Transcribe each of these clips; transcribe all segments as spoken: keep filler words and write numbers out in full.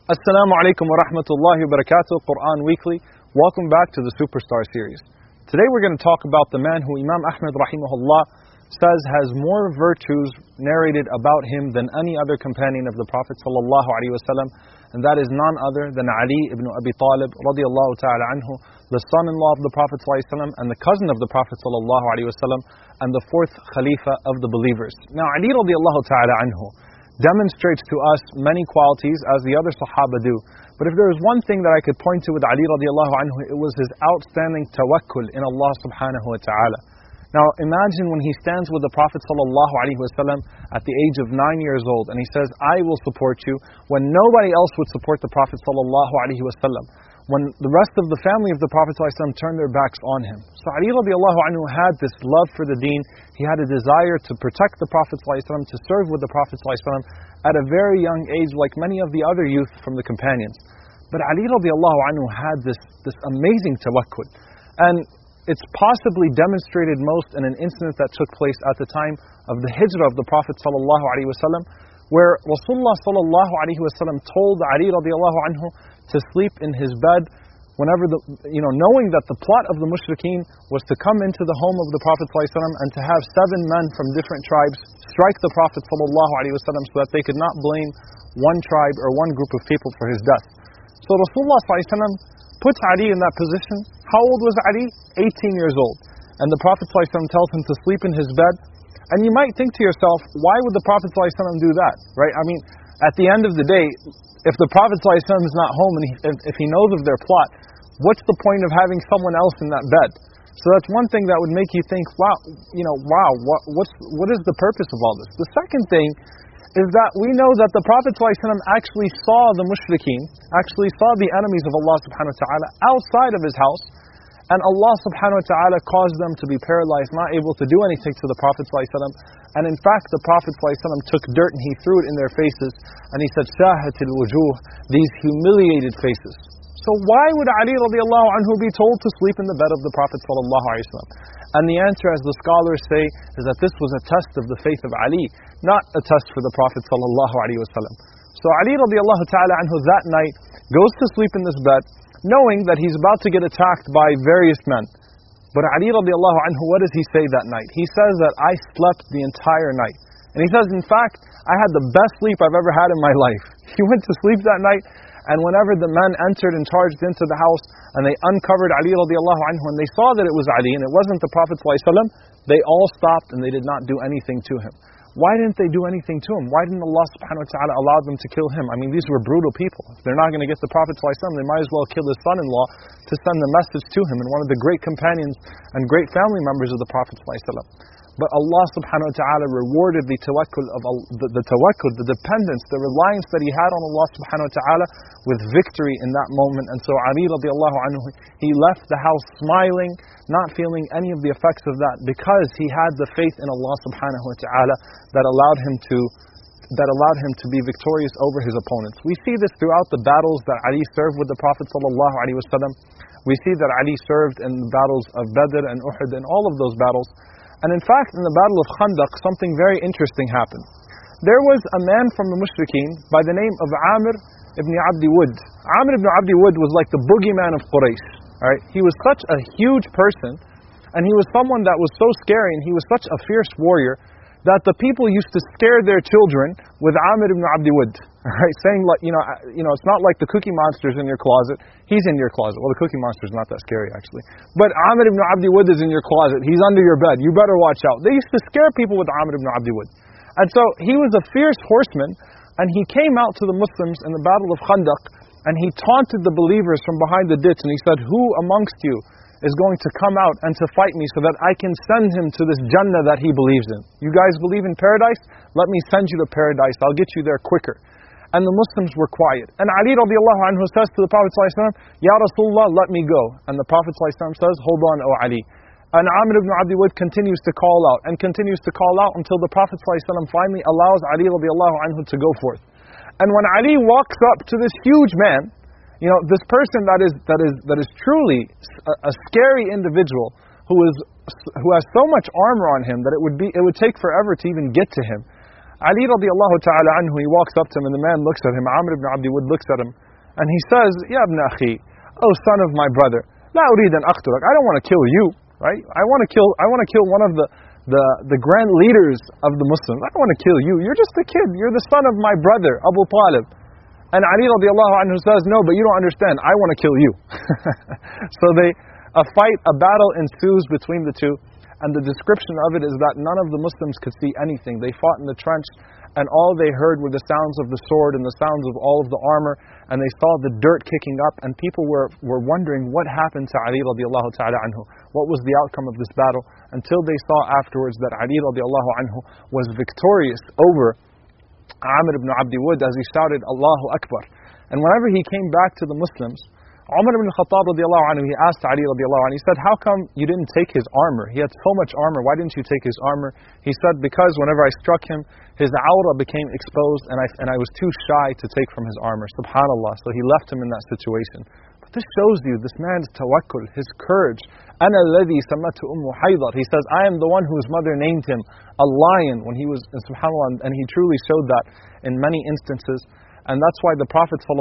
Assalamu alaikum wa rahmatullahi wa barakatuh, Quran Weekly. Welcome back to the Superstar series. Today we're going to talk about the man who Imam Ahmad rahimahullah says has more virtues narrated about him than any other companion of the Prophet sallallahu alaihi wasallam, and that is none other than Ali ibn Abi Talib radiyallahu ta'ala anhu, the son-in-law of the Prophet sallallahu alaihi wasallam and the cousin of the Prophet sallallahu alaihi wasallam, and the fourth Khalifa of the believers. Now Ali radiyallahu ta'ala anhu demonstrates to us many qualities as the other Sahaba do. But if there is one thing that I could point to with Ali radiallahu anhu, it was his outstanding tawakkul in Allah subhanahu wa ta'ala. Now imagine when he stands with the Prophet sallallahu alaihi wasallam at the age of nine years old and he says, I will support you, when nobody else would support the Prophet sallallahu alaihi wasallam, when the rest of the family of the Prophet ﷺ turned their backs on him. So Ali radiallahu anhu had this love for the deen. He had a desire to protect the Prophet ﷺ, to serve with the Prophet ﷺ at a very young age, like many of the other youth from the companions. But Ali radiallahu anhu had this, this amazing tawakkul. And it's possibly demonstrated most in an incident that took place at the time of the hijrah of the Prophet ﷺ, where Rasulullah sallallahu alaihi wasallam told Ali radiallahu anhu to sleep in his bed whenever the, you know, knowing that the plot of the mushrikeen was to come into the home of the Prophet ﷺ and to have seven men from different tribes strike the Prophet sallallahu alaihi wasallam so that they could not blame one tribe or one group of people for his death. So Rasulullah sallallahu alaihi wasallam puts Ali in that position. How old was Ali? eighteen years old. And the Prophet sallallahu alaihi wasallam tells him to sleep in his bed. And you might think to yourself, why would the Prophet sallallahu alaihi wasallam do that? Right? I mean, at the end of the day, if the Prophet sallallahu alaihi wasallam is not home and he, if, if he knows of their plot, what's the point of having someone else in that bed? So that's one thing that would make you think, wow, you know, wow, what, what's, what is the purpose of all this? The second thing is that we know that the Prophet sallallahu alaihi wasallam actually saw the mushrikeen, actually saw the enemies of Allah subhanahu wa ta'ala outside of his house, and Allah subhanahu wa ta'ala caused them to be paralyzed, not able to do anything to the Prophet sallallahu alaihi wasallam. And in fact, the Prophet sallallahu alaihi wasallam took dirt and he threw it in their faces, and he said, "Shahatil wujuh," these humiliated faces. So why would Ali radiallahu anhu be told to sleep in the bed of the Prophet sallallahu alaihi wasallam? And the answer, as the scholars say, is that this was a test of the faith of Ali, not a test for the Prophet sallallahu alaihi wasallam. So Ali radiallahu ta'ala anhu that night goes to sleep in this bed, knowing that he's about to get attacked by various men. But Ali radiallahu anhu, what does he say that night? He says that I slept the entire night. And he says, in fact, I had the best sleep I've ever had in my life. He went to sleep that night, and whenever the men entered and charged into the house, and they uncovered Ali radiallahu anhu, and they saw that it was Ali, and it wasn't the Prophet sallallahu alaihi wasallam, they all stopped and they did not do anything to him. Why didn't they do anything to him? Why didn't Allah subhanahu wa ta'ala allow them to kill him? I mean, these were brutal people. If they're not going to get the Prophet sallallahu alaihi wasallam, they might as well kill his son-in-law to send the message to him, and one of the great companions and great family members of the Prophet sallallahu alaihi wasallam. But Allah subhanahu wa ta'ala rewarded the tawakkul of the, the tawakkul, the dependence, the reliance that he had on Allah subhanahu wa ta'ala with victory in that moment. And so Ali radiallahu anhu, he left the house smiling, not feeling any of the effects of that, because he had the faith in Allah subhanahu wa ta'ala that allowed him to that allowed him to be victorious over his opponents. We see this throughout the battles that Ali served with the Prophet sallallahu alaihi wasallam. We see that Ali served in the battles of Badr and Uhud and all of those battles. And in fact, in the battle of Khandaq, something very interesting happened. There was a man from the mushrikeen by the name of Amir ibn Abdi Wud. Amir ibn Abdi Wud was like the boogeyman of Quraysh. Right? He was such a huge person, and he was someone that was so scary, and he was such a fierce warrior, that the people used to scare their children with Amir ibn Abdi Wud. Right? Saying, like, you know, you know, it's not like the Cookie Monster's in your closet, he's in your closet. Well, the Cookie Monster's not that scary, actually. But Amir ibn Abdi Wud is in your closet, he's under your bed, you better watch out. They used to scare people with Amir ibn Abdi Wud. And so, he was a fierce horseman, and he came out to the Muslims in the battle of Khandaq, and he taunted the believers from behind the ditch, and he said, who amongst you is going to come out and to fight me so that I can send him to this Jannah that he believes in? You guys believe in paradise? Let me send you to paradise, I'll get you there quicker. And the Muslims were quiet. And Ali radiallahu anhu says to the Prophet sallallahu alaihi wasallam, Ya Rasulullah, let me go. And the Prophet sallallahu alaihi wasallam says, hold on, O Ali. And Amir ibn Abdi Wud continues to call out, and continues to call out until the Prophet sallallahu alaihi wasallam finally allows Ali radiallahu anhu to go forth. And when Ali walks up to this huge man, you know, this person that is that is that is truly a, a scary individual, who is who has so much armor on him that it would be it would take forever to even get to him. Ali radiallahu ta'ala anhu, he walks up to him and the man looks at him. Amr ibn Abdi Wud looks at him and he says, Ya ibn akhi, oh son of my brother, la urid an aqtulak, I don't want to kill you, right? I want to kill, I want to kill one of the, the, the grand leaders of the Muslims. I don't want to kill you. You're just a kid. You're the son of my brother, Abu Talib. And Ali radiallahu anhu says, no, but you don't understand. I want to kill you. So they, a fight, a battle ensues between the two. And the description of it is that none of the Muslims could see anything. They fought in the trench, and all they heard were the sounds of the sword and the sounds of all of the armor, and they saw the dirt kicking up, and people were, were wondering what happened to Ali radiallahu ta'ala anhu. What was the outcome of this battle? Until they saw afterwards that Ali radiallahu anhu was victorious over Amr ibn Abdi Wud as he shouted, Allahu Akbar. And whenever he came back to the Muslims, Umar ibn Khattab radiallahu anhu, he asked Ali radiallahu anhu, he said, how come you didn't take his armor? He had so much armor, why didn't you take his armor? He said, because whenever I struck him, his awra became exposed and I, and I was too shy to take from his armor. Subhanallah, so he left him in that situation. But this shows you this man's tawakkul, his courage. أَنَا الَّذِي سَمَّتْهُ أُمُّ حَيْضَةٍ. He says, I am the one whose mother named him a lion when he was, subhanallah, and he truly showed that in many instances. And that's why the Prophet ﷺ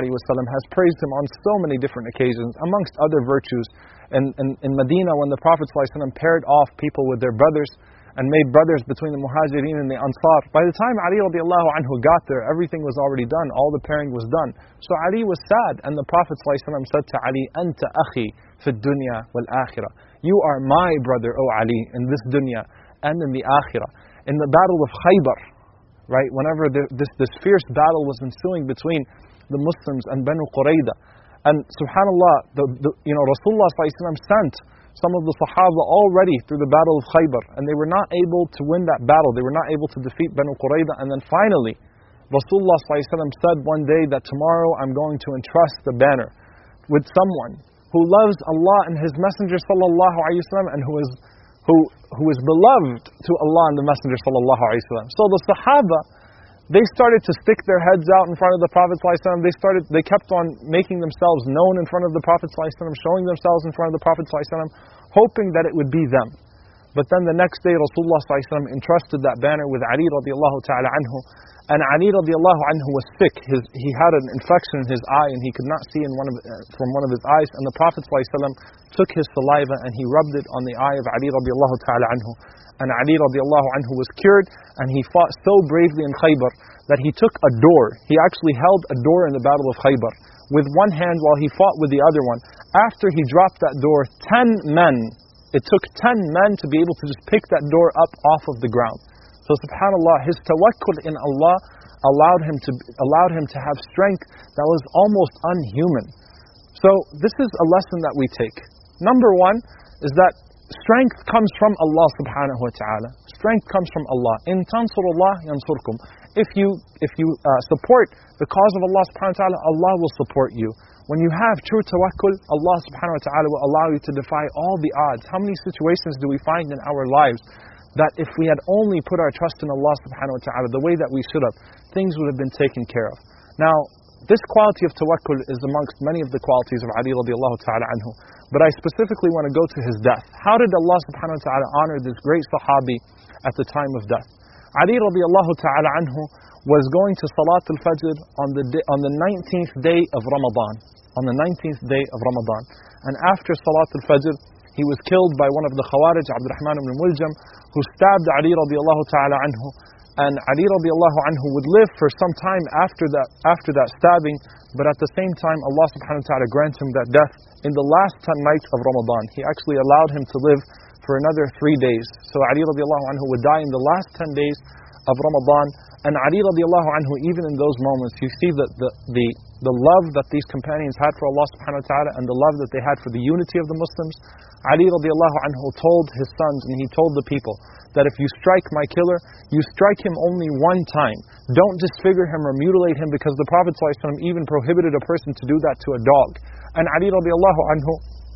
has praised him on so many different occasions, amongst other virtues. In, in, in Medina, when the Prophet ﷺ paired off people with their brothers, and made brothers between the Muhajirin and the Ansar, by the time Ali radiallahu anhu got there, everything was already done, all the pairing was done. So Ali was sad, and the Prophet ﷺ said to Ali, Anta akhi fi dunya wal akhirah. You are my brother, O Ali, in this dunya and in the akhirah. In the battle of Khaybar, right, whenever the, this, this fierce battle was ensuing between the Muslims and Banu Qurayza, and subhanallah, the, the, you know, Rasulullah sent some of the Sahaba already through the battle of Khaybar, and they were not able to win that battle, they were not able to defeat Banu Qurayza, and then finally, Rasulullah said one day that tomorrow I'm going to entrust the banner with someone who loves Allah and His Messenger sallallahu alaihi wasallam, and who is who who is beloved to Allah and the Messenger sallallahu alaihi wasallam. So the Sahaba, they started to stick their heads out in front of the Prophet sallallahu alaihi wasallam. They started, they kept on making themselves known in front of the Prophet sallallahu alaihi wasallam, showing themselves in front of the Prophet sallallahu alaihi wasallam, hoping that it would be them. But then the next day, Rasulullah sallallahu alaihi wasallam entrusted that banner with Ali radiallahu ta'ala anhu. And Ali radiallahu anhu was sick. His, he had an infection in his eye and he could not see in one of, uh, from one of his eyes. And the Prophet sallallahu alaihi wasallam took his saliva and he rubbed it on the eye of Ali radiallahu ta'ala anhu. And Ali radiallahu anhu was cured, and he fought so bravely in Khaybar that he took a door. He actually held a door in the battle of Khaybar with one hand while he fought with the other one. After he dropped that door, ten men, it took ten men to be able to just pick that door up off of the ground. So subhanallah, his tawakkul in Allah allowed him to allowed him to have strength that was almost unhuman. So this is a lesson that we take. Number one is that strength comes from Allah subhanahu wa ta'ala. Strength comes from Allah. In tansurullah yansurkum. If you if you uh, support the cause of Allah subhanahu wa ta'ala, Allah will support you. When you have true tawakkul, Allah subhanahu wa ta'ala will allow you to defy all the odds. How many situations do we find in our lives that if we had only put our trust in Allah subhanahu wa ta'ala the way that we should have, things would have been taken care of. Now, this quality of tawakkul is amongst many of the qualities of Ali radiallahu ta'ala anhu. But I specifically want to go to his death. How did Allah subhanahu wa ta'ala honor this great sahabi at the time of death? Ali radiallahu ta'ala anhu was going to Salat al-Fajr on the day, on the nineteenth day of Ramadan. On the nineteenth day of Ramadan. And after Salat al-Fajr, he was killed by one of the Khawarij, Abdurrahman ibn Muljam, who stabbed Ali radiallahu ta'ala anhu. And Ali radiallahu anhu would live for some time after that, after that stabbing, but at the same time Allah subhanahu wa ta'ala granted him that death in the last ten nights of Ramadan. He actually allowed him to live for another three days. So Ali radiallahu anhu would die in the last ten days of Ramadan. And Ali radiallahu anhu, even in those moments, you see that the, the, the love that these companions had for Allah subhanahu wa ta'ala and the love that they had for the unity of the Muslims. Ali radiallahu anhu told his sons and he told the people that if you strike my killer, you strike him only one time. Don't disfigure him or mutilate him, because the Prophet ﷺ even prohibited a person to do that to a dog. And Ali radiallahu anhu,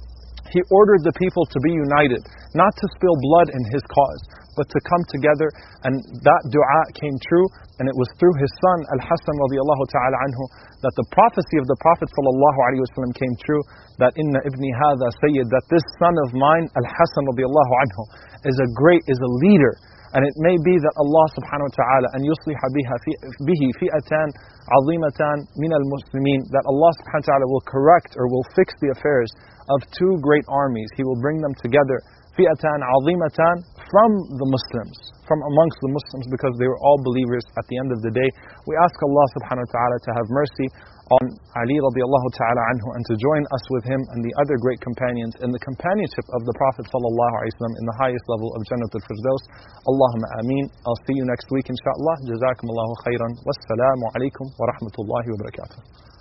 he ordered the people to be united, not to spill blood in his cause, but to come together. And that dua came true, and it was through his son Al-Hasan radiallahu ta'ala anhu that the prophecy of the Prophet sallallahu alaihi wasallam came true, that inna ibni hadha sayyid, that this son of mine, Al-Hasan radiallahu anhu, is a great, is a leader. And it may be that Allah subhanahu wa ta'ala أن يصلح بها في به فئتان عظيمتان من المسلمين, that Allah subhanahu wa ta'ala will correct or will fix the affairs of two great armies. He will bring them together, فئتان عظيمتان, from the Muslims, from amongst the Muslims, because they were all believers at the end of the day. We ask Allah subhanahu wa ta'ala to have mercy on Ali radiallahu ta'ala anhu, and to join us with him and the other great companions in the companionship of the Prophet sallallahu alaihi wasallam in the highest level of Jannatul Firdaus. Allahumma ameen. I'll see you next week inshaAllah. Jazakumullahu khairan. Wassalamu alaikum wa rahmatullahi wa barakatuh.